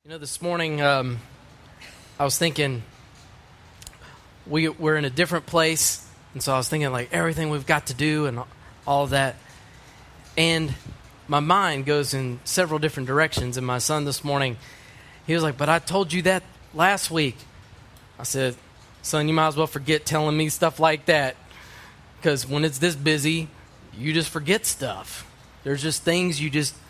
This morning I was thinking we're in a different place, and so I was thinking like everything we've got to do and all of that, and my mind goes in several different directions. And my son this morning, he was like, "But I told you that last week." I said, "Son, you might as well forget telling me stuff like that, because when it's this busy, you just forget stuff. There's just things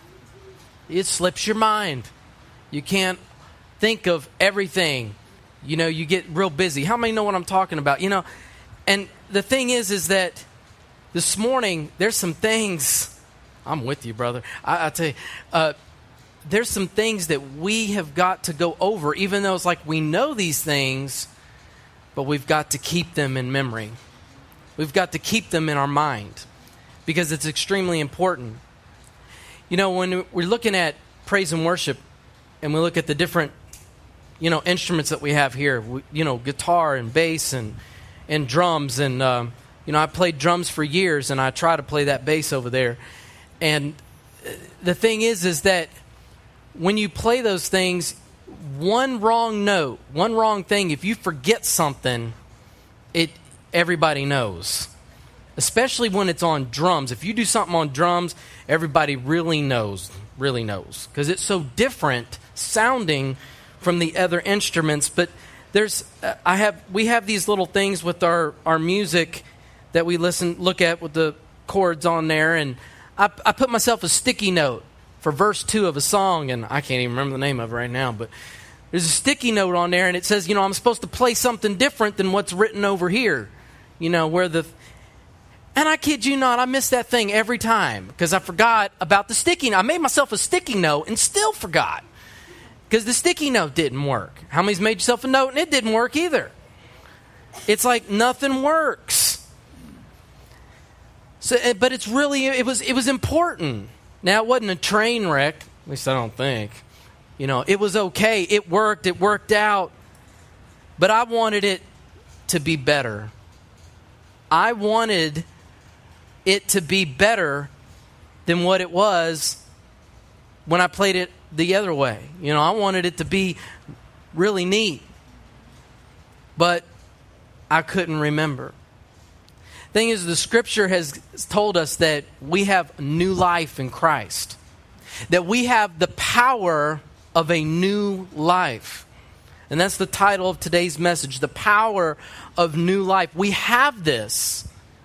it slips your mind. You can't think of everything. You get real busy." How many know what I'm talking about? And the thing is that this morning, there's some things, I'm with you, brother. I tell you, there's some things that we have got to go over, even though it's like we know these things, but we've got to keep them in memory. We've got to keep them in our mind because it's extremely important. When we're looking at praise and worship, and we look at the different, instruments that we have here, guitar and bass and drums. And, I played drums for years, and I try to play that bass over there. And the thing is that when you play those things, one wrong note, one wrong thing, if you forget something, everybody knows. Especially when it's on drums. If you do something on drums, everybody really knows. Because it's so different sounding from the other instruments. But we have these little things with our music that we look at with the chords on there, and I put myself a sticky note for verse 2 of a song, and I can't even remember the name of it right now, but there's a sticky note on there, and it says, I'm supposed to play something different than what's written over here, and I kid you not, I miss that thing every time because I forgot about the sticky note. I made myself a sticky note and still forgot because the sticky note didn't work. How many's made yourself a note and it didn't work either? It's like nothing works. So, but it was important. Now, it wasn't a train wreck, at least I don't think. It was okay. It worked out. But I wanted it to be better. I wanted it to be better than what it was when I played it the other way. I wanted it to be really neat. But I couldn't remember. Thing is, the scripture has told us that we have new life in Christ. That we have the power of a new life. And that's the title of today's message, the power of new life. We have this.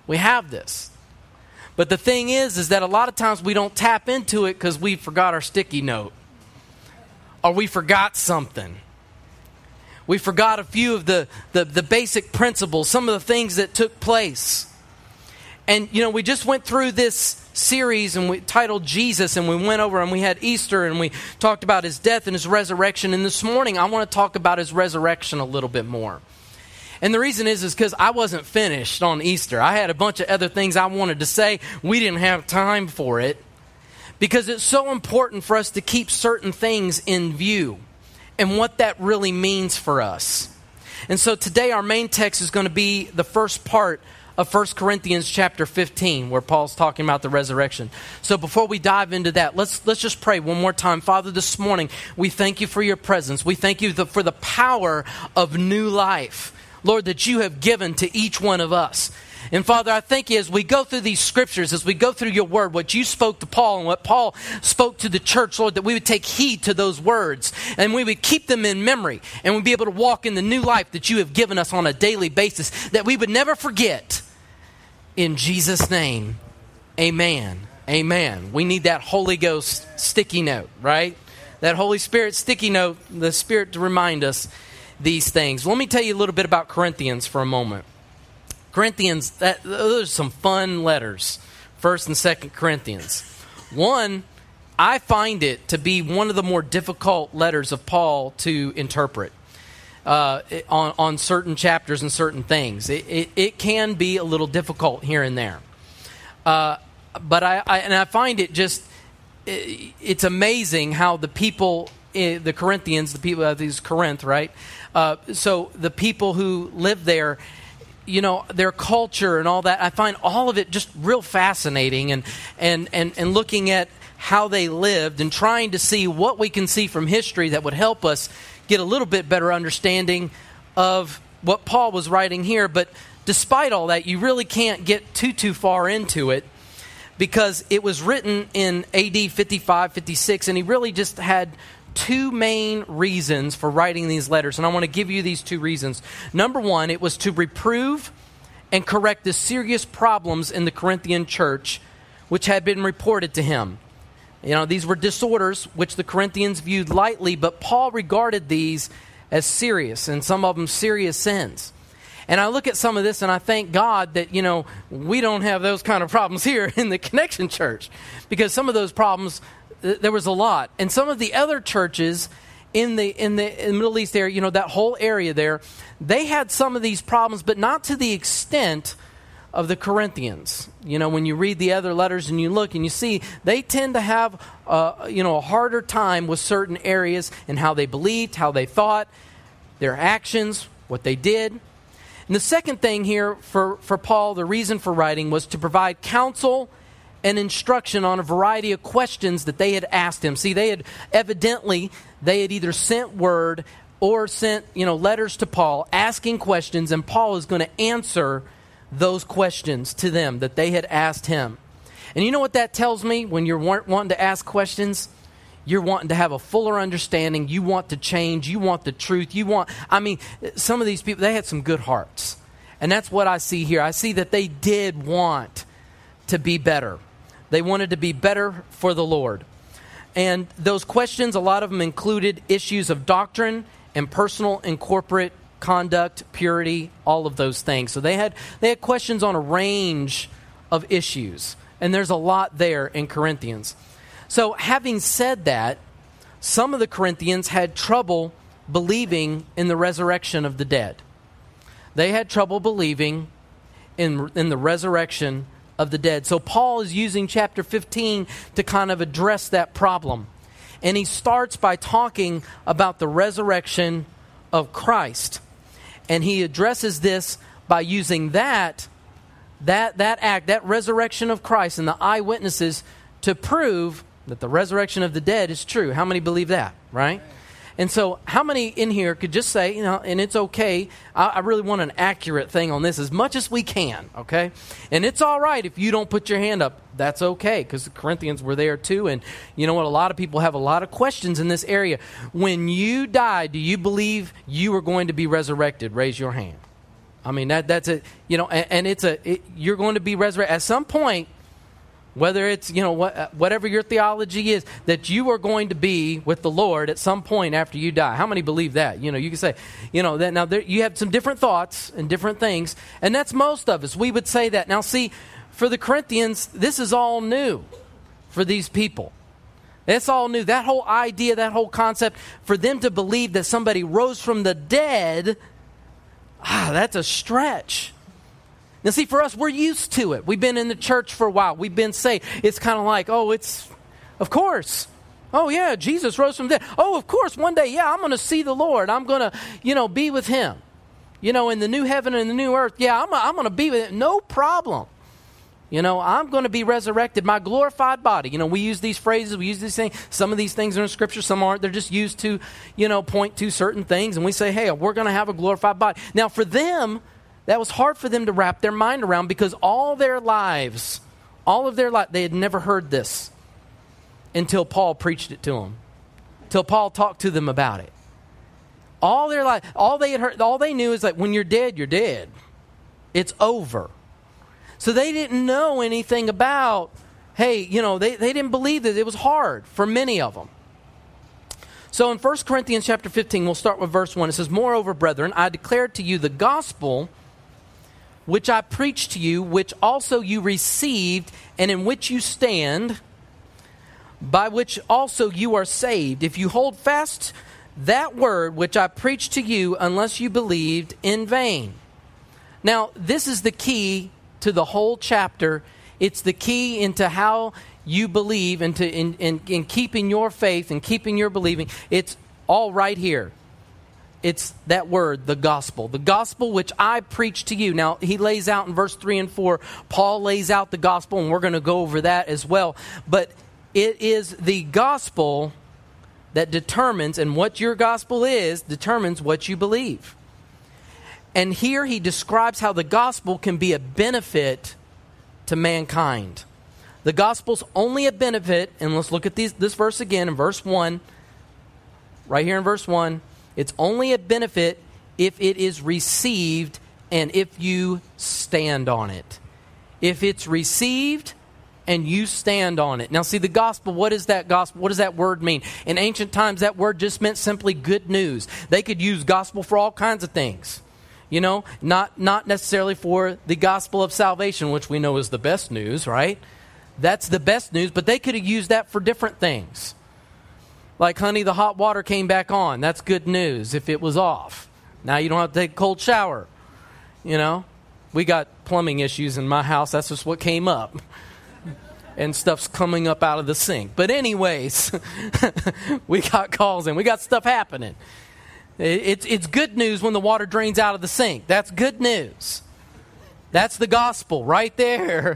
But the thing is that a lot of times we don't tap into it because we forgot our sticky note. Or we forgot something. We forgot a few of the basic principles, some of the things that took place. And, we just went through this series and we titled Jesus, and we went over and we had Easter and we talked about his death and his resurrection. And this morning I want to talk about his resurrection a little bit more. And the reason is because I wasn't finished on Easter. I had a bunch of other things I wanted to say. We didn't have time for it because it's so important for us to keep certain things in view and what that really means for us. And so today our main text is going to be the first part of 1 Corinthians chapter 15, where Paul's talking about the resurrection. So before we dive into that, let's just pray one more time. Father, this morning, we thank you for your presence. We thank you for the power of new life, Lord, that you have given to each one of us. And Father, I thank you as we go through these scriptures, as we go through your word, what you spoke to Paul and what Paul spoke to the church, Lord, that we would take heed to those words and we would keep them in memory and we'd be able to walk in the new life that you have given us on a daily basis, that we would never forget. In Jesus' name, amen. Amen. We need that Holy Ghost sticky note, right? That Holy Spirit sticky note, the Spirit to remind us these things. Let me tell you a little bit about Corinthians for a moment. Corinthians, those are some fun letters. 1st and 2nd Corinthians. One, I find it to be one of the more difficult letters of Paul to interpret on certain chapters and certain things. It can be a little difficult here and there. But I find it it's amazing how the people, the Corinthians, the people of these Corinth, right? So the people who live there, their culture and all that, I find all of it just real fascinating and looking at how they lived and trying to see what we can see from history that would help us get a little bit better understanding of what Paul was writing here. But despite all that, you really can't get too far into it because it was written in AD 55, 56, and he really just had two main reasons for writing these letters. And I want to give you these two reasons. Number one, it was to reprove and correct the serious problems in the Corinthian church which had been reported to him. You know, these were disorders which the Corinthians viewed lightly, but Paul regarded these as serious, and some of them serious sins. And I look at some of this and I thank God that, you know, we don't have those kind of problems here in the Connection Church, because some of those problems, there was a lot. And some of the other churches in the Middle East area, you know, that whole area there, they had some of these problems, but not to the extent of the Corinthians. You know, when you read the other letters and you look and you see, they tend to have, a harder time with certain areas and how they believed, how they thought, their actions, what they did. And the second thing here for Paul, the reason for writing, was to provide counsel and instruction on a variety of questions that they had asked him. See, they had either sent word or sent, letters to Paul asking questions, and Paul is going to answer those questions to them that they had asked him. And you know what that tells me when you're wanting to ask questions? You're wanting to have a fuller understanding. You want to change. You want the truth. Some of these people, they had some good hearts. And that's what I see here. I see that they did want to be better. They wanted to be better for the Lord. And those questions, a lot of them included issues of doctrine and personal and corporate conduct, purity, all of those things. So they had questions on a range of issues. And there's a lot there in Corinthians. So having said that, some of the Corinthians had trouble believing in the resurrection of the dead. They had trouble believing in the resurrection of the dead. So Paul is using chapter 15 to kind of address that problem. And he starts by talking about the resurrection of Christ. And he addresses this by using that act, that resurrection of Christ and the eyewitnesses to prove that the resurrection of the dead is true. How many believe that, right? And so how many in here could just say, and it's okay, I really want an accurate thing on this as much as we can, okay? And it's all right if you don't put your hand up. That's okay, because the Corinthians were there too. And you know what? A lot of people have a lot of questions in this area. When you die, do you believe you are going to be resurrected? Raise your hand. I mean, that's it, and you're going to be resurrected. At some point, whether it's, whatever your theology is, that you are going to be with the Lord at some point after you die. How many believe that? You can say, that now you have some different thoughts and different things, and that's most of us. We would say that. Now, see, for the Corinthians, this is all new for these people. It's all new. That whole idea, that whole concept, for them to believe that somebody rose from the dead, that's a stretch. Now, see, for us, we're used to it. We've been in the church for a while. We've been saved. It's kind of like, of course. Oh, yeah, Jesus rose from the dead. Oh, of course, one day, I'm going to see the Lord. I'm going to, be with him. In the new heaven and the new earth. Yeah, I'm going to be with him. No problem. I'm going to be resurrected. My glorified body. We use these phrases. We use these things. Some of these things are in Scripture. Some aren't. They're just used to, point to certain things. And we say, hey, we're going to have a glorified body. Now, for them, that was hard for them to wrap their mind around, because all of their lives, they had never heard this until Paul preached it to them, till Paul talked to them about it. All their life, all they had heard, all they knew is that when you're dead, you're dead. It's over. So they didn't know anything about, they didn't believe that. It was hard for many of them. So in 1 Corinthians chapter 15, we'll start with verse 1. It says, "Moreover, brethren, I declare to you the gospel which I preached to you, which also you received, and in which you stand, by which also you are saved, if you hold fast that word which I preached to you, unless you believed in vain." Now, this is the key to the whole chapter. It's the key into how you believe, and in keeping your faith and keeping your believing. It's all right here. It's that word, the gospel which I preach to you. Now, he lays out in verse 3 and 4, Paul lays out the gospel, and we're going to go over that as well. But It is the gospel that determines, and what your gospel is, determines what you believe. And here he describes how the gospel can be a benefit to mankind. The gospel's only a benefit, and let's look at this verse again in verse 1. Right here in verse 1. It's only a benefit if it is received and if you stand on it. If it's received and you stand on it. Now see, the gospel, what is that gospel? What does that word mean? In ancient times, that word just meant simply good news. They could use gospel for all kinds of things. You know, not necessarily for the gospel of salvation, which we know is the best news, right? That's the best news, but they could have used that for different things. Like, honey, the hot water came back on. That's good news if it was off. Now you don't have to take a cold shower. You know, we got plumbing issues in my house. That's just what came up. And stuff's coming up out of the sink. But anyways, we got calls in. We got stuff happening. It's good news when the water drains out of the sink. That's good news. That's the gospel right there.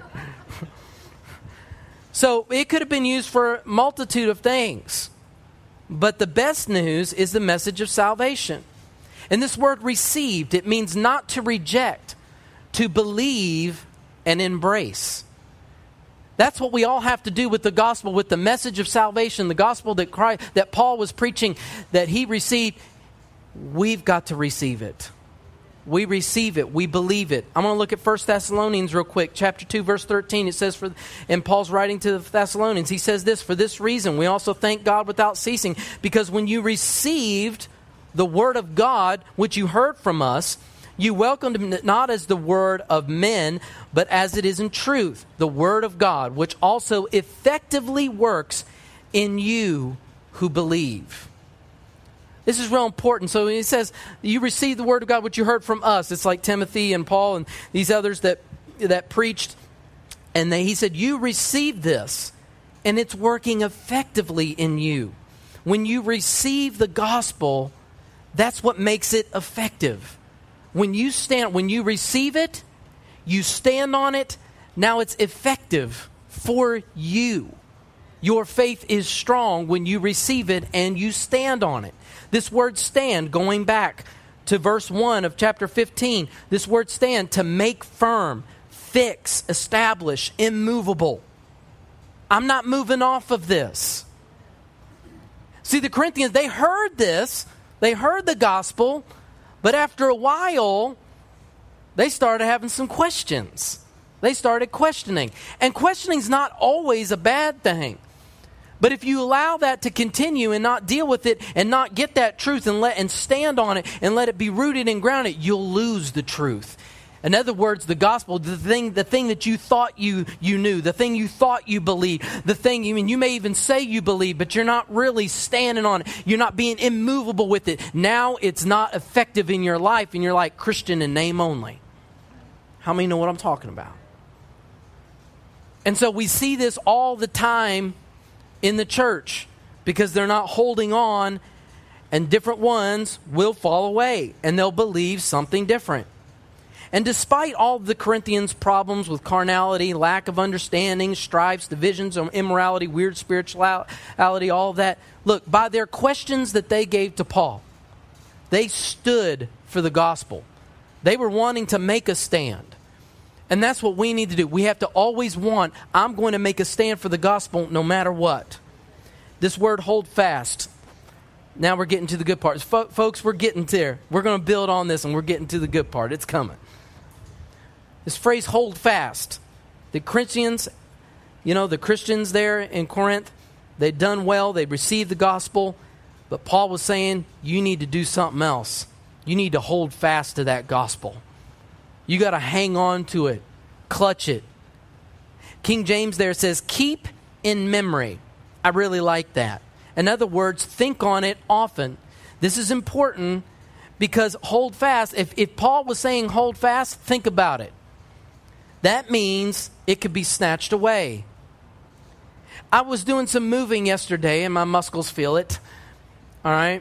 So it could have been used for a multitude of things. But the best news is the message of salvation. And this word received, it means not to reject, to believe and embrace. That's what we all have to do with the gospel, with the message of salvation, the gospel that Paul was preaching, that he received. We've got to receive it. We receive it. We believe it. I'm going to look at 1 Thessalonians real quick. Chapter 2, verse 13. It says, and Paul's writing to the Thessalonians, he says this, for this reason, we also thank God without ceasing, because when you received the word of God, which you heard from us, you welcomed it not as the word of men, but as it is in truth, the word of God, which also effectively works in you who believe. This is real important. So he says, you received the word of God, which you heard from us. It's like Timothy and Paul and these others that preached. And he said, you received this, and it's working effectively in you. When you receive the gospel, that's what makes it effective. When you receive it, you stand on it, now it's effective for you. Your faith is strong when you receive it and you stand on it. This word stand, going back to verse 1 of chapter 15, this word stand, to make firm, fix, establish, immovable. I'm not moving off of this. See, the Corinthians, they heard this, they heard the gospel, but after a while, they started having some questions. They started questioning. And questioning's not always a bad thing. But if you allow that to continue and not deal with it and not get that truth and stand on it and let it be rooted and grounded, you'll lose the truth. In other words, the gospel, the thing that you thought you knew, the thing you thought you believed, the thing you may even say you believe, but you're not really standing on it. You're not being immovable with it. Now it's not effective in your life, and you're like Christian in name only. How many know what I'm talking about? And so we see this all the time in the church because they're not holding on, and different ones will fall away and they'll believe something different. And despite all the Corinthians' problems with carnality, lack of understanding, strifes, divisions, immorality, weird spirituality, all of that, look, by their questions that they gave to Paul, they stood for the gospel. They were wanting to make a stand. And that's what we need to do. We have to always I'm going to make a stand for the gospel no matter what. This word hold fast. Now we're getting to the good part. Folks, we're getting there. We're going to build on this and we're getting to the good part. It's coming. This phrase hold fast. The Corinthians, the Christians there in Corinth, they'd done well. They'd received the gospel. But Paul was saying, you need to do something else. You need to hold fast to that gospel. You got to hang on to it. Clutch it. King James there says, keep in memory. I really like that. In other words, think on it often. This is important because hold fast. If Paul was saying hold fast, think about it. That means it could be snatched away. I was doing some moving yesterday and my muscles feel it. All right.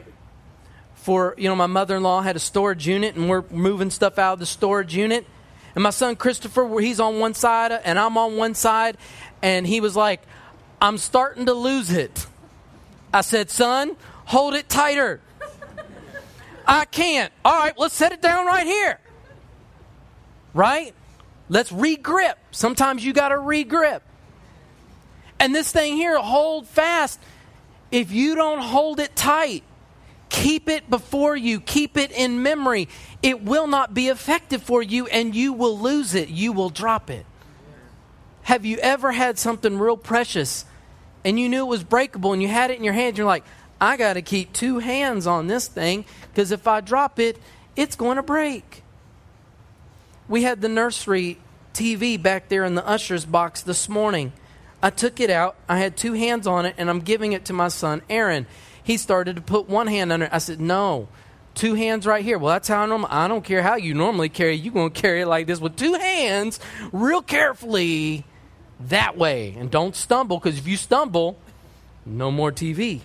My mother-in-law had a storage unit and we're moving stuff out of the storage unit. And my son Christopher, he's on one side and I'm on one side. And he was like, I'm starting to lose it. I said, son, hold it tighter. I can't. All right, let's set it down right here. Right? Let's re-grip. Sometimes you got to re-grip. And this thing here, hold fast. If you don't hold it tight, keep it before you, keep it in memory, it will not be effective for you and you will lose it. You will drop it. Have you ever had something real precious and you knew it was breakable and you had it in your hand? You're like, I got to keep 2 hands on this thing because if I drop it, it's going to break. We had the nursery TV back there in the usher's box this morning. I took it out. I had 2 hands on it and I'm giving it to my son, Aaron. He started to put 1 hand under it. I said, no, 2 hands right here. Well, that's how I don't care how you normally carry it. You're going to carry it like this with 2 hands real carefully that way. And don't stumble, because if you stumble, no more TV.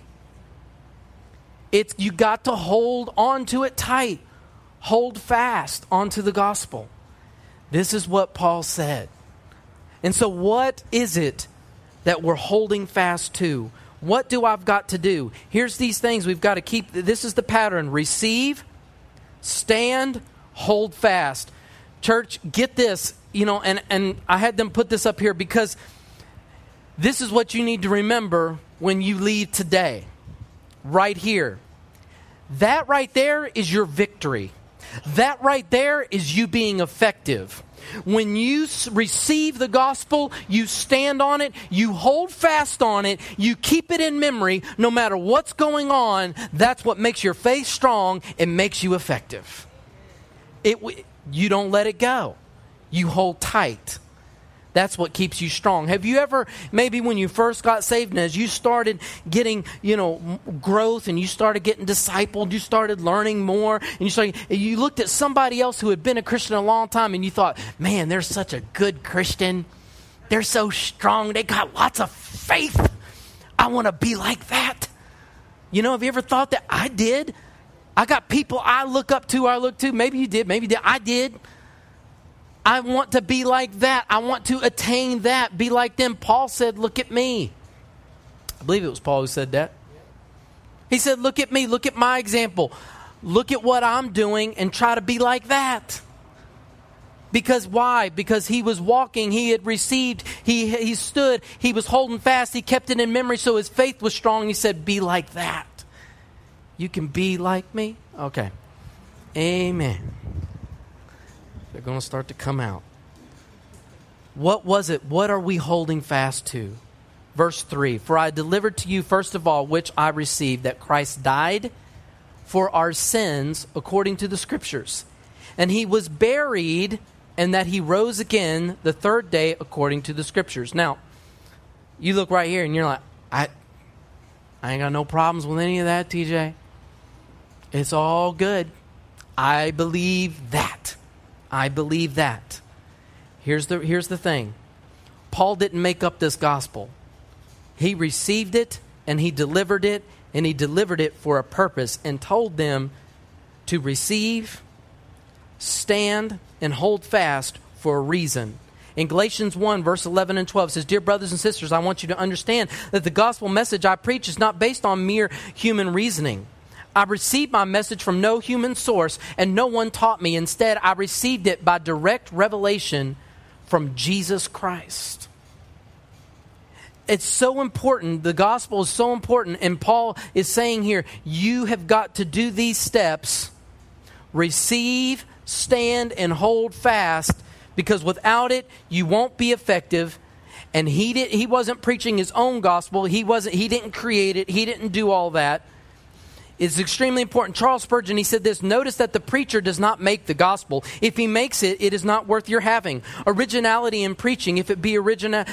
You got to hold on to it tight. Hold fast onto the gospel. This is what Paul said. And so what is it that we're holding fast to? What do I've got to do? Here's these things we've got to keep. This is the pattern. Receive, stand, hold fast. Church, get this, and I had them put this up here because this is what you need to remember when you leave today. Right here. That right there is your victory. That right there is you being effective. When you receive the gospel, you stand on it, you hold fast on it, you keep it in memory, no matter what's going on. That's what makes your faith strong and makes you effective. You don't let it go. You hold tight. That's what keeps you strong. Have you ever, maybe when you first got saved and as you started getting, growth and you started getting discipled, you started learning more, and you looked at somebody else who had been a Christian a long time and you thought, man, they're such a good Christian. They're so strong. They got lots of faith. I want to be like that. Have you ever thought that? I did. I got people I look up to, Maybe you did. I did. I want to be like that. I want to attain that. Be like them. Paul said, look at me. I believe it was Paul who said that. He said, look at me. Look at my example. Look at what I'm doing and try to be like that. Because why? Because he was walking. He had received. He stood. He was holding fast. He kept it in memory. So his faith was strong. He said, be like that. You can be like me? Okay. Amen. They're going to start to come out. What was it? What are we holding fast to? Verse 3, for I delivered to you first of all, which I received, that Christ died for our sins according to the Scriptures. And he was buried, and that he rose again the 3rd day according to the Scriptures. Now, you look right here and you're like, I ain't got no problems with any of that, TJ. It's all good. I believe that. I believe that. Here's the thing. Paul didn't make up this gospel. He received it and he delivered it, and he delivered it for a purpose and told them to receive, stand, and hold fast for a reason. In Galatians 1, verse 11 and 12 says, dear brothers and sisters, I want you to understand that the gospel message I preach is not based on mere human reasoning. I received my message from no human source, and no one taught me. Instead, I received it by direct revelation from Jesus Christ. It's so important. The gospel is so important. And Paul is saying here, you have got to do these steps. Receive, stand, and hold fast. Because without it, you won't be effective. And he wasn't preaching his own gospel. He didn't create it. He didn't do all that. It's extremely important. Charles Spurgeon, he said this, notice that the preacher does not make the gospel. If he makes it, it is not worth your having. Originality in preaching, if it be originally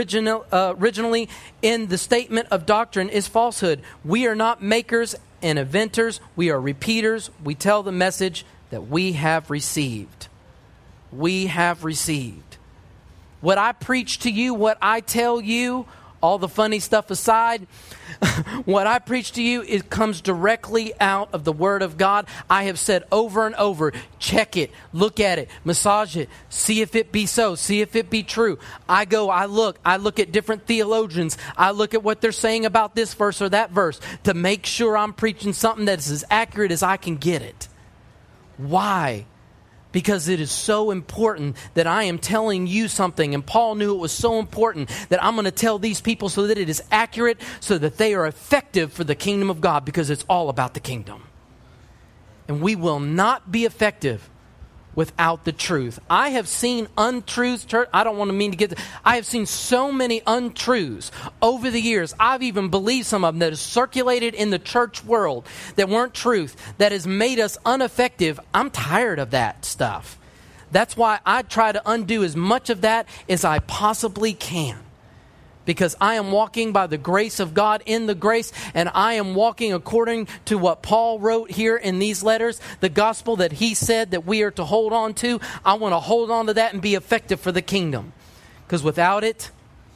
in the statement of doctrine, is falsehood. We are not makers and inventors. We are repeaters. We tell the message that we have received. We have received. What I preach to you, what I tell you, all the funny stuff aside, what I preach to you, it comes directly out of the Word of God. I have said over and over, check it, look at it, massage it, see if it be so, see if it be true. I look at different theologians, I look at what they're saying about this verse or that verse to make sure I'm preaching something that is as accurate as I can get it. Why? Because it is so important that I am telling you something. And Paul knew it was so important that I'm going to tell these people so that it is accurate, so that they are effective for the kingdom of God, because it's all about the kingdom. And we will not be effective without the truth. I have seen untruths, church. I don't want to mean to get... I have seen so many untruths over the years. I've even believed some of them that have circulated in the church world that weren't truth, that has made us ineffective. I'm tired of that stuff. That's why I try to undo as much of that as I possibly can. Because I am walking by the grace of God in the grace, and I am walking according to what Paul wrote here in these letters, the gospel that he said that we are to hold on to. I want to hold on to that and be effective for the kingdom. Because without it,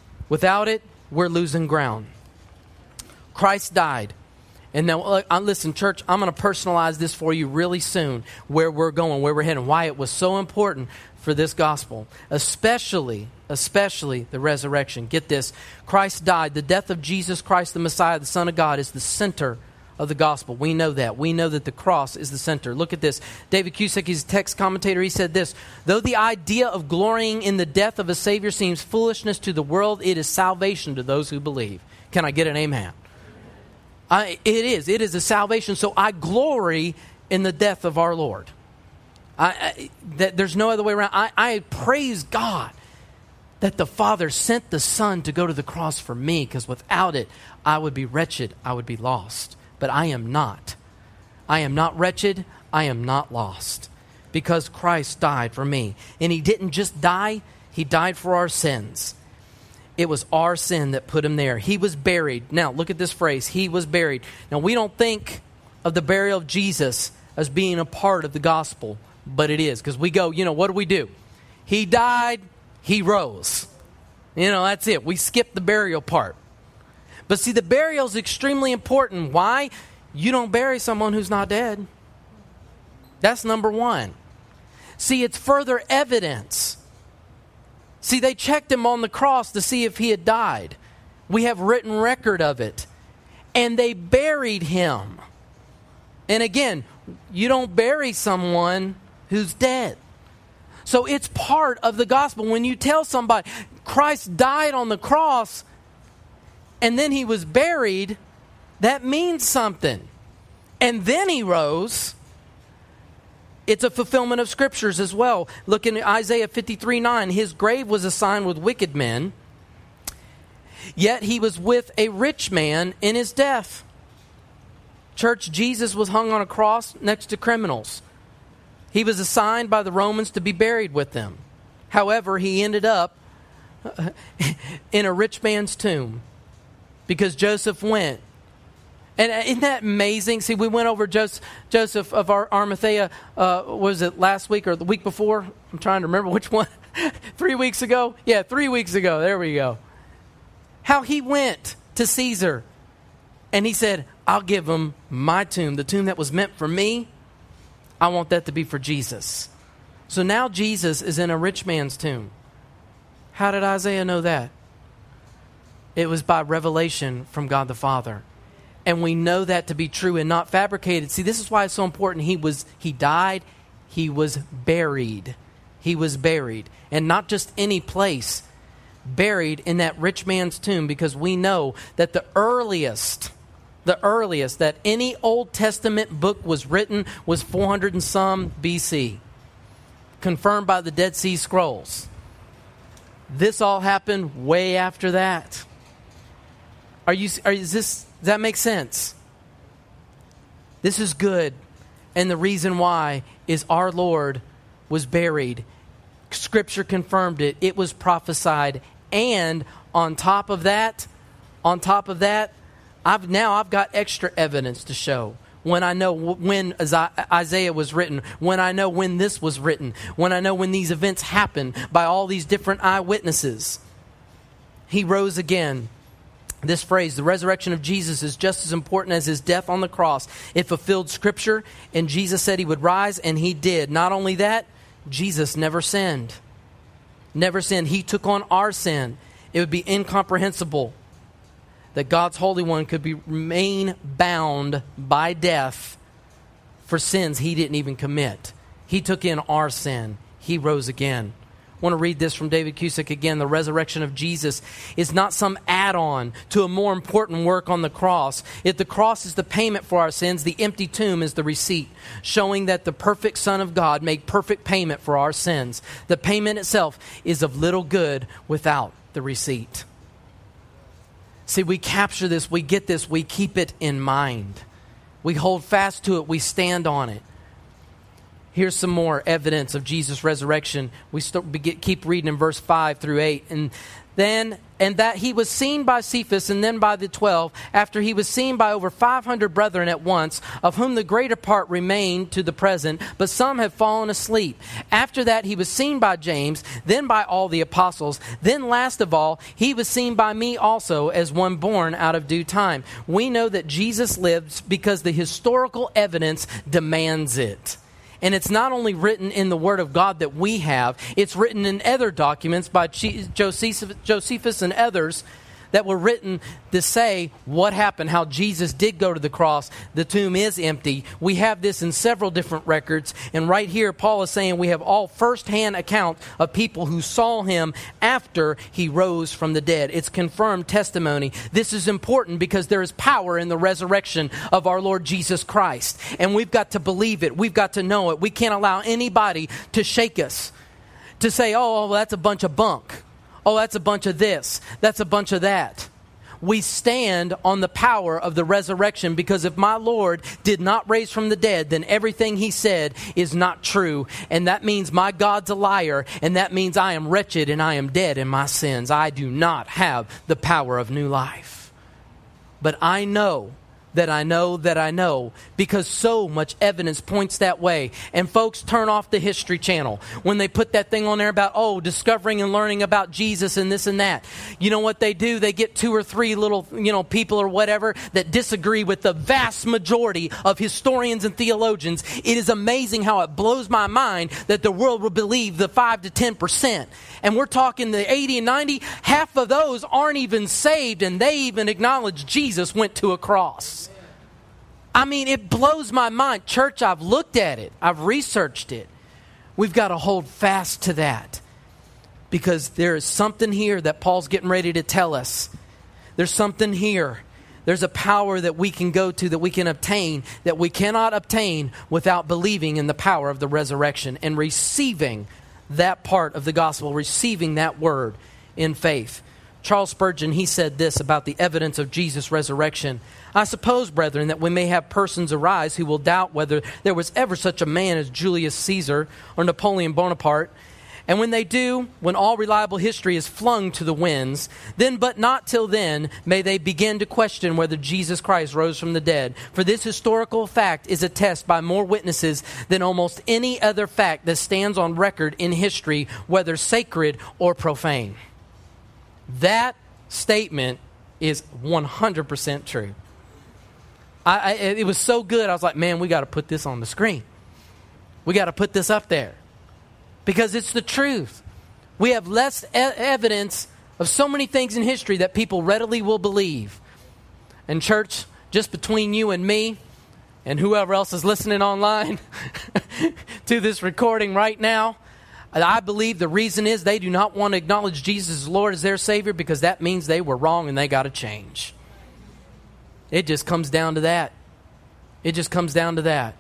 we're losing ground. Christ died. And now, listen, church, I'm going to personalize this for you really soon, where we're going, where we're heading, why it was so important for this gospel, especially the resurrection. Get this, Christ died. The death of Jesus Christ, the Messiah, the Son of God, is the center of the gospel. We know that. We know that the cross is the center. Look at this. David Cusick, he's a text commentator. He said this: though the idea of glorying in the death of a Savior seems foolishness to the world, it is salvation to those who believe. Can I get an amen? It is a salvation. So I glory in the death of our Lord. There's no other way around. I praise God that the Father sent the Son to go to the cross for me, because without it, I would be wretched. I would be lost. But I am not. I am not wretched. I am not lost, because Christ died for me. And He didn't just die. He died for our sins. It was our sin that put Him there. He was buried. Now, look at this phrase. He was buried. Now, we don't think of the burial of Jesus as being a part of the gospel, but it is. Because we go, what do? He died, He rose. That's it. We skip the burial part. But see, the burial is extremely important. Why? You don't bury someone who's not dead. That's number one. See, it's further evidence. See, they checked Him on the cross to see if He had died. We have written record of it. And they buried Him. And again, you don't bury someone who's dead. So it's part of the gospel. When you tell somebody Christ died on the cross and then He was buried, that means something. And then He rose. It's a fulfillment of scriptures as well. Look in Isaiah 53:9. His grave was assigned with wicked men, yet He was with a rich man in His death. Church, Jesus was hung on a cross next to criminals. He was assigned by the Romans to be buried with them. However, He ended up in a rich man's tomb because Joseph went. And isn't that amazing? See, we went over Joseph of Arimathea, was it last week or the week before? I'm trying to remember which one. 3 weeks ago? Yeah, 3 weeks ago. There we go. How he went to Caesar and he said, I'll give him my tomb, the tomb that was meant for me. I want that to be for Jesus. So now Jesus is in a rich man's tomb. How did Isaiah know that? It was by revelation from God the Father. And we know that to be true and not fabricated. See, this is why it's so important. He died, He was buried. He was buried. And not just any place. Buried in that rich man's tomb, because we know that the earliest that any Old Testament book was written was 400 and some BC. Confirmed by the Dead Sea Scrolls. This all happened way after that. Does that make sense? This is good. And the reason why is our Lord was buried. Scripture confirmed it. It was prophesied. And on top of that, I've got extra evidence to show. When I know when Isaiah was written, when I know when this was written, when I know when these events happened by all these different eyewitnesses. He rose again. This phrase, the resurrection of Jesus, is just as important as his death on the cross. It fulfilled Scripture, and Jesus said he would rise, and he did. Not only that, Jesus never sinned. Never sinned. He took on our sin. It would be incomprehensible that God's Holy One could remain bound by death for sins he didn't even commit. He took in our sin. He rose again. I want to read this from David Cusick again. The resurrection of Jesus is not some add-on to a more important work on the cross. If the cross is the payment for our sins, the empty tomb is the receipt, showing that the perfect Son of God made perfect payment for our sins. The payment itself is of little good without the receipt. See, we capture this, we get this, we keep it in mind. We hold fast to it, we stand on it. Here's some more evidence of Jesus' resurrection. We keep reading in verse 5 through 8. And that he was seen by Cephas and then by the 12, after he was seen by over 500 brethren at once, of whom the greater part remain to the present, but some have fallen asleep. After that he was seen by James, then by all the apostles. Then last of all, he was seen by me also, as one born out of due time. We know that Jesus lives because the historical evidence demands it. And it's not only written in the Word of God that we have, it's written in other documents by Josephus and others that were written to say what happened, how Jesus did go to the cross. The tomb is empty. We have this in several different records. And right here, Paul is saying we have all firsthand account of people who saw him after he rose from the dead. It's confirmed testimony. This is important because there is power in the resurrection of our Lord Jesus Christ. And we've got to believe it. We've got to know it. We can't allow anybody to shake us, to say, oh, that's a bunch of bunk. Oh, that's a bunch of this. That's a bunch of that. We stand on the power of the resurrection, because if my Lord did not raise from the dead, then everything he said is not true. And that means my God's a liar. And that means I am wretched and I am dead in my sins. I do not have the power of new life. But I know that I know that I know, because so much evidence points that way. And folks turn off the History Channel when they put that thing on there about, discovering and learning about Jesus and this and that. You know what they do? They get 2 or 3 little, people or whatever that disagree with the vast majority of historians and theologians. It is amazing how it blows my mind that the world will believe the 5 to 10%. And we're talking the 80 and 90, half of those aren't even saved, and they even acknowledge Jesus went to a cross. I mean, it blows my mind. Church, I've looked at it. I've researched it. We've got to hold fast to that, because there is something here that Paul's getting ready to tell us. There's something here. There's a power that we can go to, that we can obtain, that we cannot obtain without believing in the power of the resurrection and receiving that part of the gospel, receiving that word in faith. Charles Spurgeon, he said this about the evidence of Jesus' resurrection. I suppose, brethren, that we may have persons arise who will doubt whether there was ever such a man as Julius Caesar or Napoleon Bonaparte. And when they do, when all reliable history is flung to the winds, then but not till then may they begin to question whether Jesus Christ rose from the dead. For this historical fact is attested by more witnesses than almost any other fact that stands on record in history, whether sacred or profane. That statement is 100% true. It was so good, I was like, man, we got to put this on the screen. We got to put this up there, because it's the truth. We have less evidence of so many things in history that people readily will believe. And church, just between you and me and whoever else is listening online to this recording right now, I believe the reason is they do not want to acknowledge Jesus as Lord, as their Savior, because that means they were wrong and they got to change. It just comes down to that. It just comes down to that.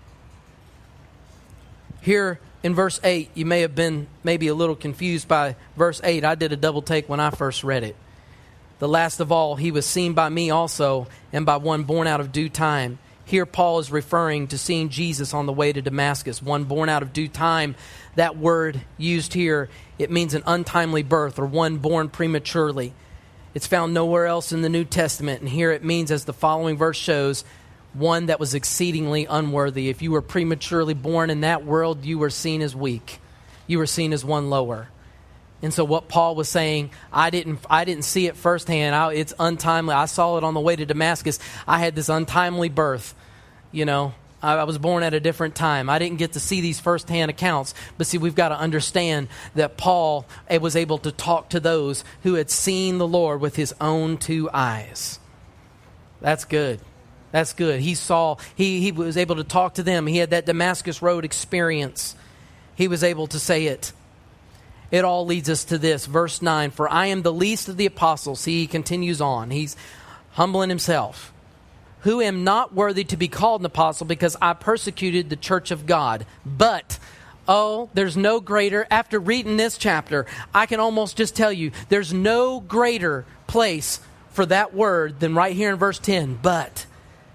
Here in verse 8, you may have been maybe a little confused by verse 8. I did a double take when I first read it. The last of all, he was seen by me also, and by one born out of due time. Here Paul is referring to seeing Jesus on the way to Damascus. One born out of due time. That word used here, it means an untimely birth, or one born prematurely. It's found nowhere else in the New Testament. And here it means, as the following verse shows, one that was exceedingly unworthy. If you were prematurely born in that world, you were seen as weak. You were seen as one lower. And so what Paul was saying, I didn't see it firsthand. It's untimely. I saw it on the way to Damascus. I had this untimely birth. I was born at a different time. I didn't get to see these firsthand accounts. But see, we've got to understand that Paul was able to talk to those who had seen the Lord with his own two eyes. That's good. That's good. He was able to talk to them. He had that Damascus Road experience. He was able to say it. It all leads us to this, verse 9. For I am the least of the apostles. See, he continues on. He's humbling himself. Who am not worthy to be called an apostle because I persecuted the church of God. But, there's no greater. After reading this chapter, I can almost just tell you, there's no greater place for that word than right here in verse 10. But,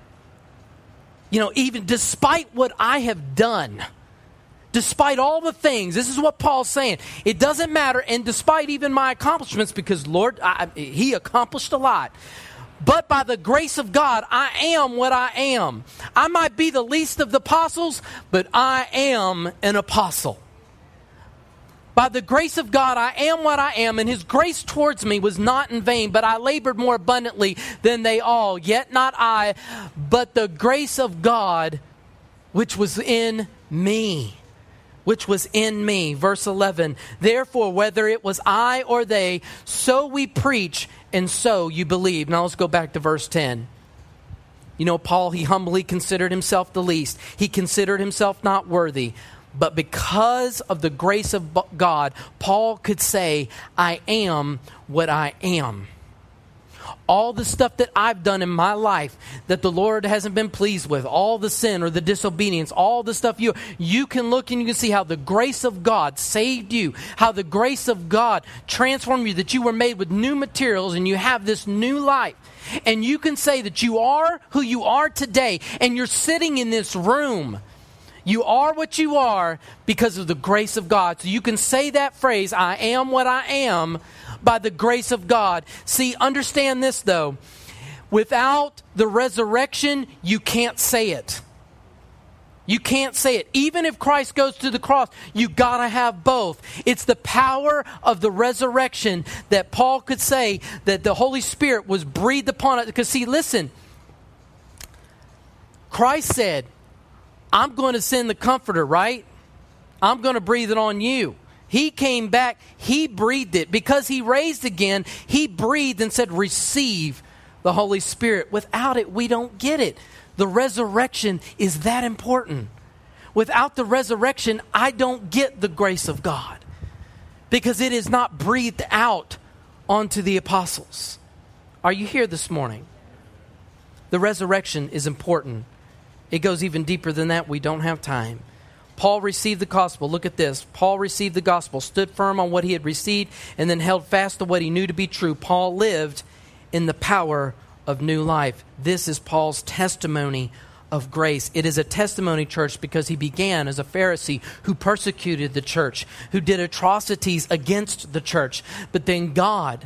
even despite what I have done, despite all the things, this is what Paul's saying. It doesn't matter, and despite even my accomplishments, because Lord, he accomplished a lot. But by the grace of God, I am what I am. I might be the least of the apostles, but I am an apostle. By the grace of God, I am what I am, and his grace towards me was not in vain, but I labored more abundantly than they all. Yet not I, but the grace of God, which was in me. Which was in me. Verse 11, therefore, whether it was I or they, so we preach, and so you believe. Now let's go back to verse 10. Paul, he humbly considered himself the least. He considered himself not worthy. But because of the grace of God, Paul could say, I am what I am. All the stuff that I've done in my life that the Lord hasn't been pleased with, all the sin or the disobedience, all the stuff you can look and you can see how the grace of God saved you, how the grace of God transformed you, that you were made with new materials and you have this new life. And you can say that you are who you are today, and you're sitting in this room. You are what you are because of the grace of God. So you can say that phrase, I am what I am, by the grace of God. See, understand this though. Without the resurrection, you can't say it. You can't say it. Even if Christ goes to the cross, you gotta have both. It's the power of the resurrection that Paul could say that the Holy Spirit was breathed upon it. Because see, listen, Christ said, I'm going to send the Comforter, right? I'm going to breathe it on you. He came back, he breathed it. Because he raised again, he breathed and said, receive the Holy Spirit. Without it, we don't get it. The resurrection is that important. Without the resurrection, I don't get the grace of God. Because it is not breathed out onto the apostles. Are you here this morning? The resurrection is important. It goes even deeper than that. We don't have time. Paul received the gospel. Look at this. Paul received the gospel, stood firm on what he had received, and then held fast to what he knew to be true. Paul lived in the power of new life. This is Paul's testimony of grace. It is a testimony, church, because he began as a Pharisee who persecuted the church, who did atrocities against the church. But then God,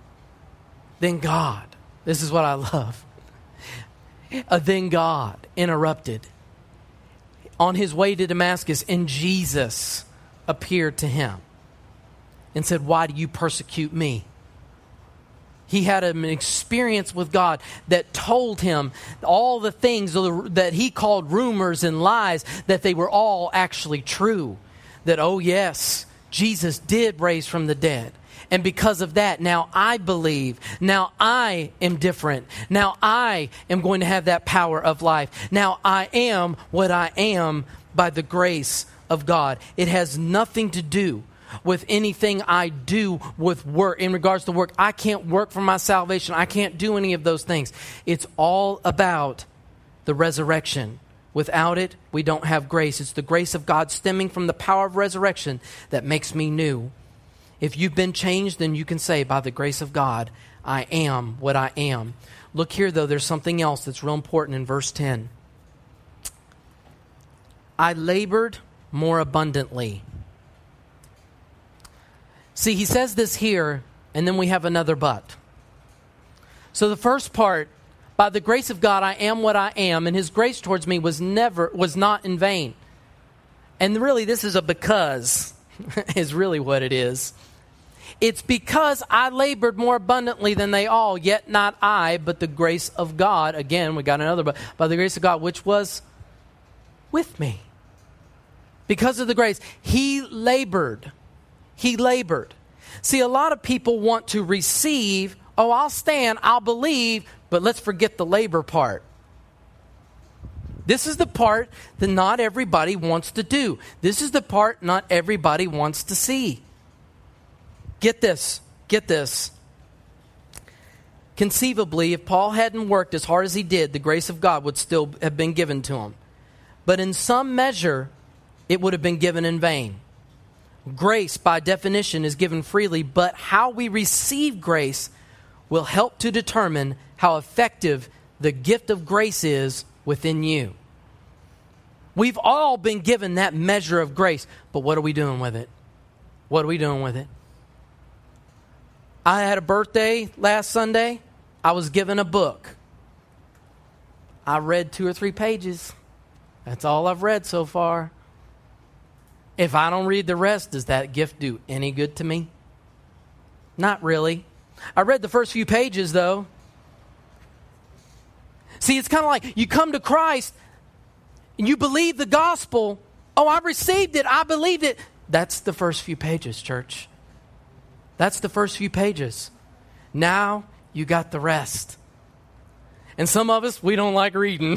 this is what I love. Then God interrupted. On his way to Damascus, and Jesus appeared to him and said, why do you persecute me? He had an experience with God that told him all the things that he called rumors and lies, that they were all actually true. That, oh yes, Jesus did raise from the dead. And because of that, now I believe. Now I am different. Now I am going to have that power of life. Now I am what I am by the grace of God. It has nothing to do with anything I do with work. In regards to work, I can't work for my salvation. I can't do any of those things. It's all about the resurrection. Without it, we don't have grace. It's the grace of God stemming from the power of resurrection that makes me new. If you've been changed, then you can say, by the grace of God, I am what I am. Look here, though, there's something else that's real important in verse 10. I labored more abundantly. See, he says this here, and then we have another but. So the first part, by the grace of God, I am what I am, and his grace towards me was not in vain. And really, this is a because, is really what it is. It's because I labored more abundantly than they all, yet not I, but the grace of God. Again, we got another, but by the grace of God, which was with me. Because of the grace, he labored. He labored. See, a lot of people want to receive, oh, I'll stand, I'll believe, but let's forget the labor part. This is the part that not everybody wants to do. This is the part not everybody wants to see. Get this. Get this. Conceivably, if Paul hadn't worked as hard as he did, the grace of God would still have been given to him. But in some measure, it would have been given in vain. Grace, by definition, is given freely, but how we receive grace will help to determine how effective the gift of grace is within you. We've all been given that measure of grace, but what are we doing with it? What are we doing with it? I had a birthday last Sunday. I was given a book. I read 2 or 3 pages. That's all I've read so far. If I don't read the rest, does that gift do any good to me? Not really. I read the first few pages, though. See, it's kind of like you come to Christ and you believe the gospel. Oh, I received it. I believed it. That's the first few pages, church. That's the first few pages. Now you got the rest. And some of us, we don't like reading.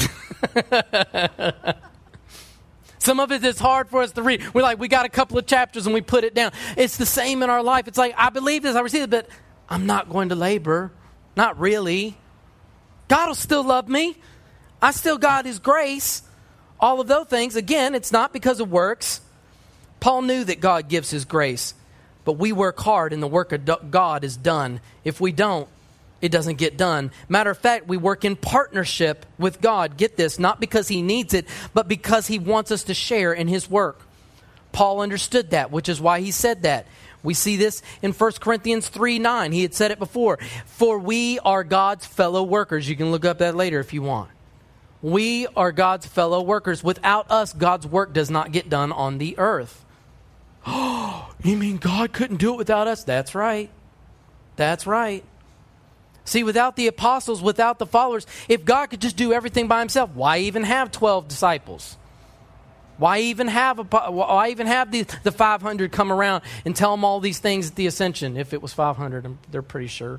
Some of it is hard for us to read. We got a couple of chapters and we put it down. It's the same in our life. It's like, I believe this, I received it, but I'm not going to labor. Not really. God will still love me. I still got his grace. All of those things. Again, it's not because of works. Paul knew that God gives his grace. But we work hard and the work of God is done. If we don't, it doesn't get done. Matter of fact, we work in partnership with God. Get this, not because he needs it, but because he wants us to share in his work. Paul understood that, which is why he said that. We see this in 1 Corinthians 3:9. He had said it before. For we are God's fellow workers. You can look up that later if you want. We are God's fellow workers. Without us, God's work does not get done on the earth. Oh, you mean God couldn't do it without us? That's right. That's right. See, without the apostles, without the followers, if God could just do everything by himself, why even have 12 disciples? Why even have the 500 come around and tell them all these things at the ascension? If it was 500, they're pretty sure.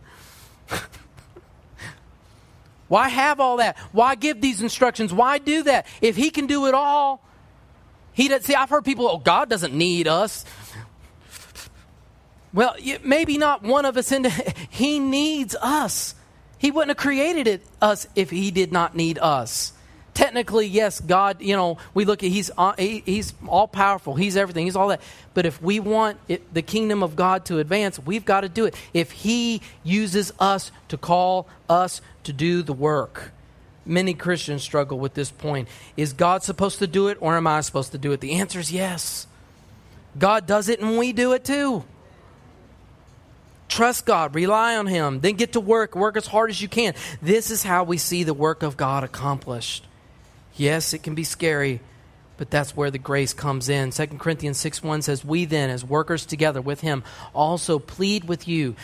Why have all that? Why give these instructions? Why do that? If he can do it all, he does. See, I've heard people, oh, God doesn't need us. Well, maybe not one of us. He needs us. He wouldn't have created us if he did not need us. Technically, yes, God, we look at, he's all powerful. He's everything. He's all that. But if we want the kingdom of God to advance, we've got to do it. If he uses us to call us to do the work. Many Christians struggle with this point. Is God supposed to do it or am I supposed to do it? The answer is yes. God does it and we do it too. Trust God, rely on him, then get to work as hard as you can. This is how we see the work of God accomplished. Yes, it can be scary, but that's where the grace comes in. 2 Corinthians 6:1 says, we then, as workers together with him, also plead with you,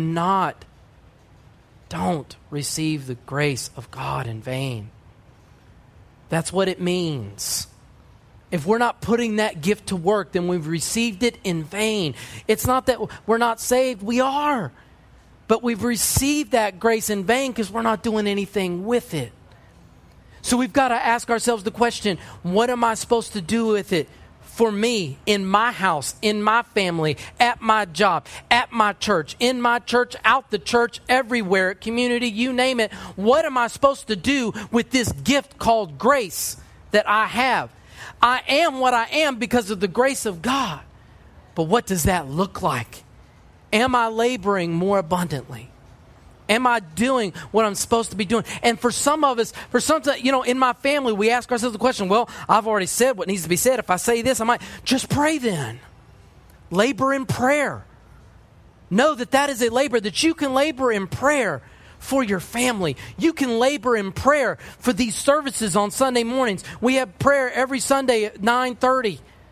don't receive the grace of God in vain. That's what it means. If we're not putting that gift to work, then we've received it in vain. It's not that we're not saved. We are. But we've received that grace in vain because we're not doing anything with it. So we've got to ask ourselves the question, what am I supposed to do with it? For me, in my house, in my family, at my job, at my church, in my church, out the church, everywhere, community, you name it. What am I supposed to do with this gift called grace that I have? I am what I am because of the grace of God. But what does that look like? Am I laboring more abundantly? Am I doing what I'm supposed to be doing? And for some of us, in my family, we ask ourselves the question, well, I've already said what needs to be said. If I say this, I might. Just pray then. Labor in prayer. Know that is a labor, that you can labor in prayer for your family. You can labor in prayer for these services on Sunday mornings. We have prayer every Sunday at 9:30.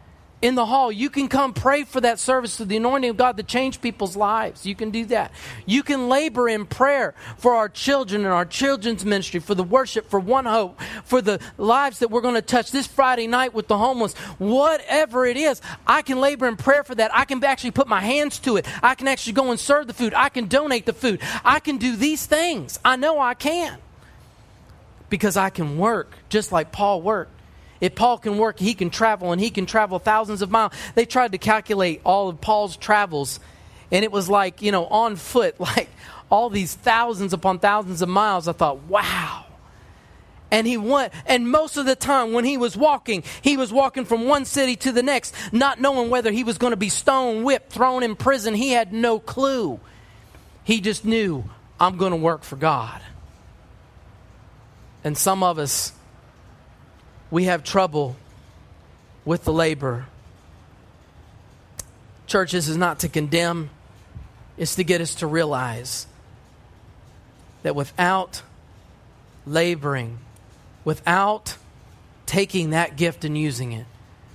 in the hall. You can come pray for that service to the anointing of God to change people's lives. You can do that. You can labor in prayer for our children and our children's ministry, for the worship, for One Hope, for the lives that we're going to touch this Friday night with the homeless. Whatever it is, I can labor in prayer for that. I can actually put my hands to it. I can actually go and serve the food. I can donate the food. I can do these things. I know I can. Because I can work just like Paul worked. If Paul can work, he can travel, and he can travel thousands of miles. They tried to calculate all of Paul's travels, and it was like, on foot, like all these thousands upon thousands of miles. I thought, wow. And he went, and most of the time when he was walking from one city to the next, not knowing whether he was going to be stoned, whipped, thrown in prison. He had no clue. He just knew, I'm going to work for God. And some of us, we have trouble with the labor. Church, this is not to condemn. It's to get us to realize that without laboring, without taking that gift and using it,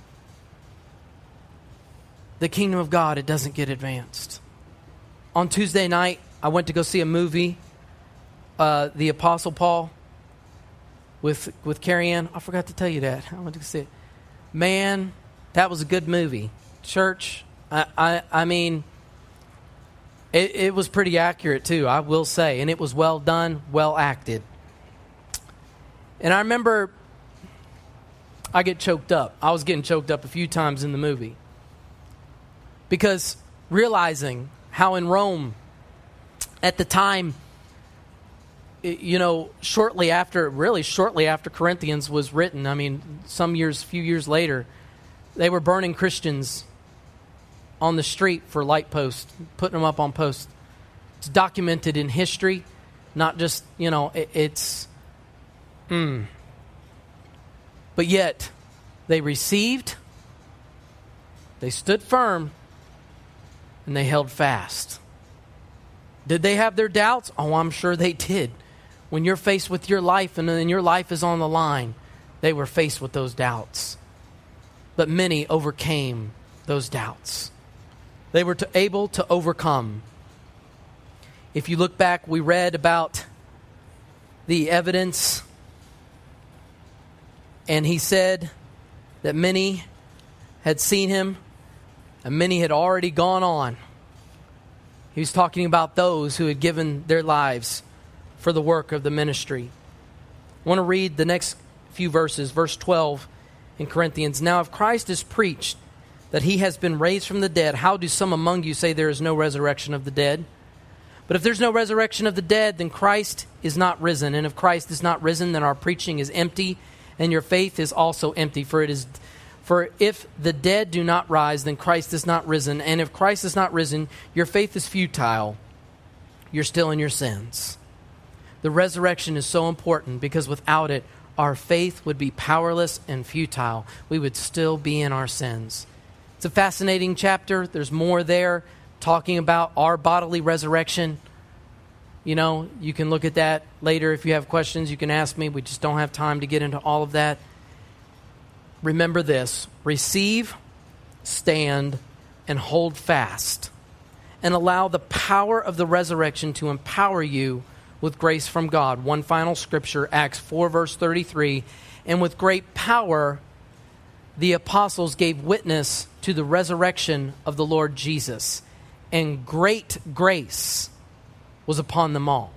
the kingdom of God, it doesn't get advanced. On Tuesday night, I went to go see a movie, The Apostle Paul, with Carrie Ann. I forgot to tell you that. I went to see it. Man, that was a good movie. Church, I mean, it was pretty accurate too, I will say. And it was well done, well acted. And I remember I get choked up. I was getting choked up a few times in the movie. Because realizing how in Rome, at the time, shortly after Corinthians was written, I mean, few years later, they were burning Christians on the street for light posts, putting them up on posts. It's documented in history, not just, But yet, they received, they stood firm, and they held fast. Did they have their doubts? Oh, I'm sure they did. When you're faced with your life and then your life is on the line, they were faced with those doubts. But many overcame those doubts. They were able to overcome. If you look back, we read about the evidence, and he said that many had seen him and many had already gone on. He was talking about those who had given their lives for the work of the ministry. I want to read the next few verses, verse 12 in Corinthians. Now, if Christ is preached that he has been raised from the dead, how do some among you say there is no resurrection of the dead? But if there's no resurrection of the dead, then Christ is not risen. And if Christ is not risen, then our preaching is empty, and your faith is also empty. For if the dead do not rise, then Christ is not risen. And if Christ is not risen, your faith is futile. You're still in your sins. The resurrection is so important because without it, our faith would be powerless and futile. We would still be in our sins. It's a fascinating chapter. There's more there talking about our bodily resurrection. You can look at that later. If you have questions, you can ask me. We just don't have time to get into all of that. Remember this: receive, stand, and hold fast, and allow the power of the resurrection to empower you with grace from God. One final scripture, Acts 4, verse 33. And with great power, the apostles gave witness to the resurrection of the Lord Jesus, and great grace was upon them all.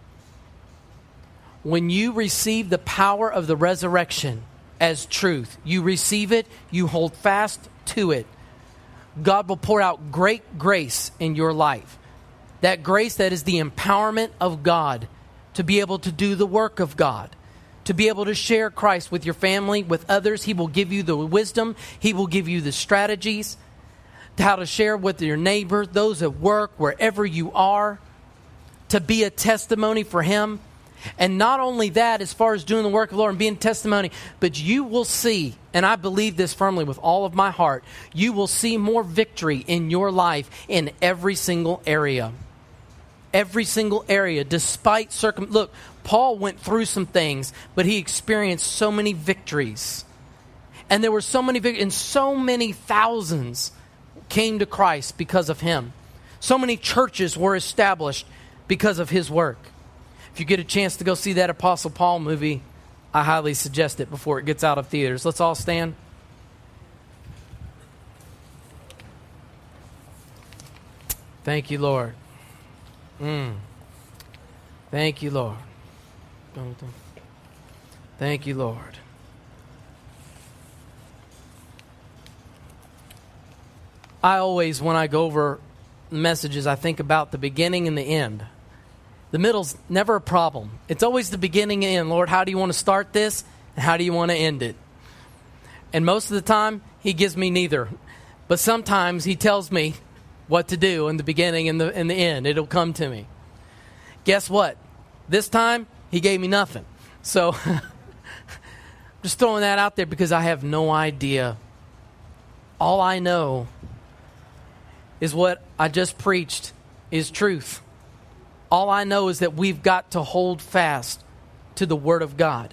When you receive the power of the resurrection as truth, you receive it, you hold fast to it, God will pour out great grace in your life. That grace that is the empowerment of God to be able to do the work of God, to be able to share Christ with your family, with others. He will give you the wisdom. He will give you the strategies to how to share with your neighbor, those at work, wherever you are, to be a testimony for Him. And not only that, as far as doing the work of the Lord and being a testimony, but you will see, and I believe this firmly with all of my heart, you will see more victory in your life in every single area. Every single area, despite Look, Paul went through some things, but he experienced so many victories. And there were so many, and so many thousands came to Christ because of him. So many churches were established because of his work. If you get a chance to go see that Apostle Paul movie, I highly suggest it before it gets out of theaters. Let's all stand. Thank you, Lord. Thank you, Lord. Thank you, Lord. I always, when I go over messages, I think about the beginning and the end. The middle's never a problem. It's always the beginning and end. Lord, how do you want to start this? And how do you want to end it? And most of the time, he gives me neither. But sometimes he tells me what to do in the beginning and the end. It'll come to me. Guess what? This time, he gave me nothing. So, just throwing that out there because I have no idea. All I know is what I just preached is truth. All I know is that we've got to hold fast to the Word of God.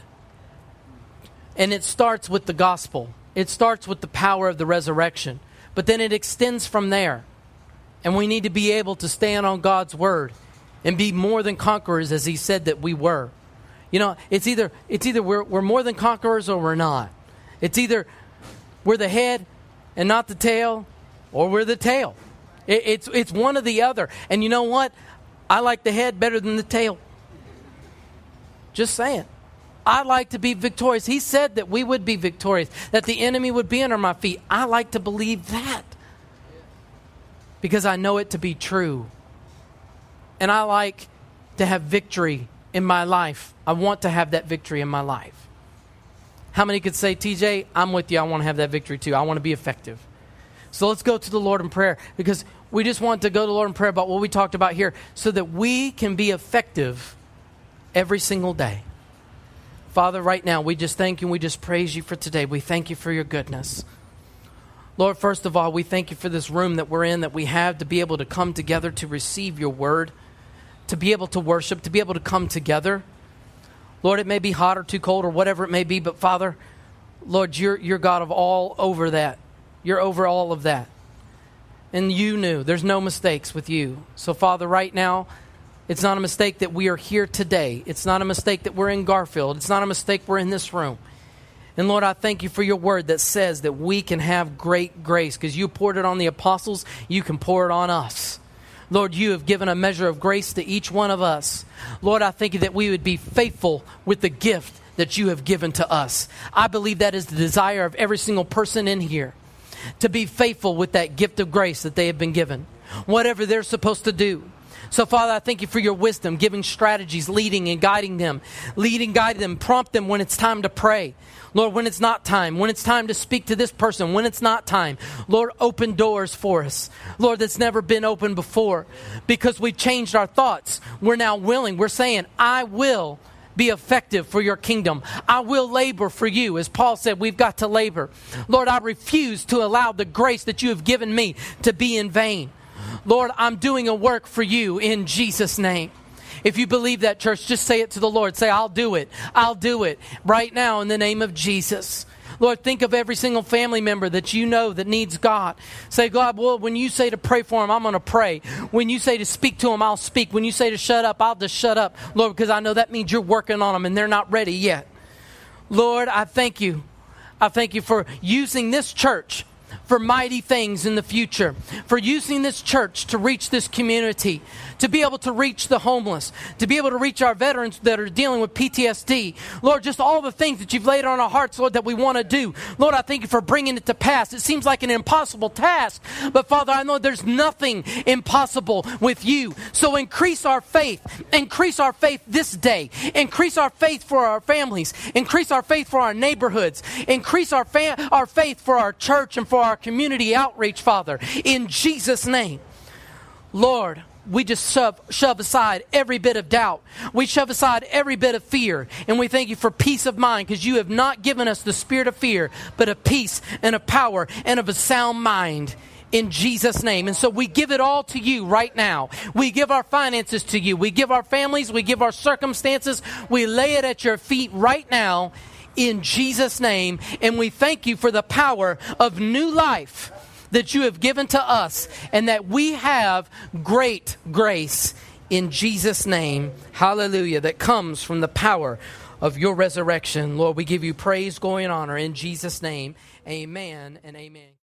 And it starts with the gospel. It starts with the power of the resurrection. But then it extends from there. And we need to be able to stand on God's Word and be more than conquerors as he said that we were. You know, it's either we're more than conquerors or we're not. It's either we're the head and not the tail, or we're the tail. It's one or the other. And you know what? I like the head better than the tail. Just saying. I like to be victorious. He said that we would be victorious, that the enemy would be under my feet. I like to believe that because I know it to be true. And I like to have victory in my life. I want to have that victory in my life. How many could say, TJ, I'm with you. I want to have that victory too. I want to be effective. So let's go to the Lord in prayer because we just want to go to the Lord in prayer about what we talked about here so that we can be effective every single day. Father, right now, we just thank you and we just praise you for today. We thank you for your goodness. Lord, first of all, we thank you for this room that we're in, that we have to be able to come together to receive your word, to be able to worship, to be able to come together. Lord, it may be hot or too cold or whatever it may be, but Father, Lord, you're God of all over that. You're over all of that. And you knew. There's no mistakes with you. So, Father, right now, it's not a mistake that we are here today. It's not a mistake that we're in Garfield. It's not a mistake we're in this room. And, Lord, I thank you for your word that says that we can have great grace because you poured it on the apostles. You can pour it on us. Lord, you have given a measure of grace to each one of us. Lord, I thank you that we would be faithful with the gift that you have given to us. I believe that is the desire of every single person in here, to be faithful with that gift of grace that they have been given, whatever they're supposed to do. So, Father, I thank you for your wisdom, giving strategies, leading and guiding them, guide them, prompt them when it's time to pray. Lord, when it's not time, when it's time to speak to this person, when it's not time. Lord, open doors for us. Lord, that's never been open before because we've changed our thoughts. We're now willing. We're saying, I will be effective for your kingdom. I will labor for you. As Paul said, we've got to labor. Lord, I refuse to allow the grace that you have given me to be in vain. Lord, I'm doing a work for you in Jesus' name. If you believe that, church, just say it to the Lord. Say, I'll do it. I'll do it right now in the name of Jesus. Lord, think of every single family member that you know that needs God. Say, God, well, when you say to pray for them, I'm going to pray. When you say to speak to them, I'll speak. When you say to shut up, I'll just shut up. Lord, because I know that means you're working on them and they're not ready yet. Lord, I thank you. I thank you for using this church for mighty things in the future, for using this church to reach this community, to be able to reach the homeless, to be able to reach our veterans that are dealing with PTSD. Lord, just all the things that you've laid on our hearts, Lord, that we want to do. Lord, I thank you for bringing it to pass. It seems like an impossible task, but Father, I know there's nothing impossible with you. So increase our faith this day. Increase our faith for our families. Increase our faith for our neighborhoods. Increase our faith for our church and for our community outreach, Father, in Jesus' name. Lord, we just shove aside every bit of doubt. We shove aside every bit of fear. And we thank you for peace of mind because you have not given us the spirit of fear, but of peace and of power and of a sound mind in Jesus' name. And so we give it all to you right now. We give our finances to you. We give our families. We give our circumstances. We lay it at your feet right now in Jesus' name. And we thank you for the power of new life that you have given to us, and that we have great grace in Jesus' name. Hallelujah. That comes from the power of your resurrection. Lord, we give you praise, glory, and honor in Jesus' name. Amen and amen.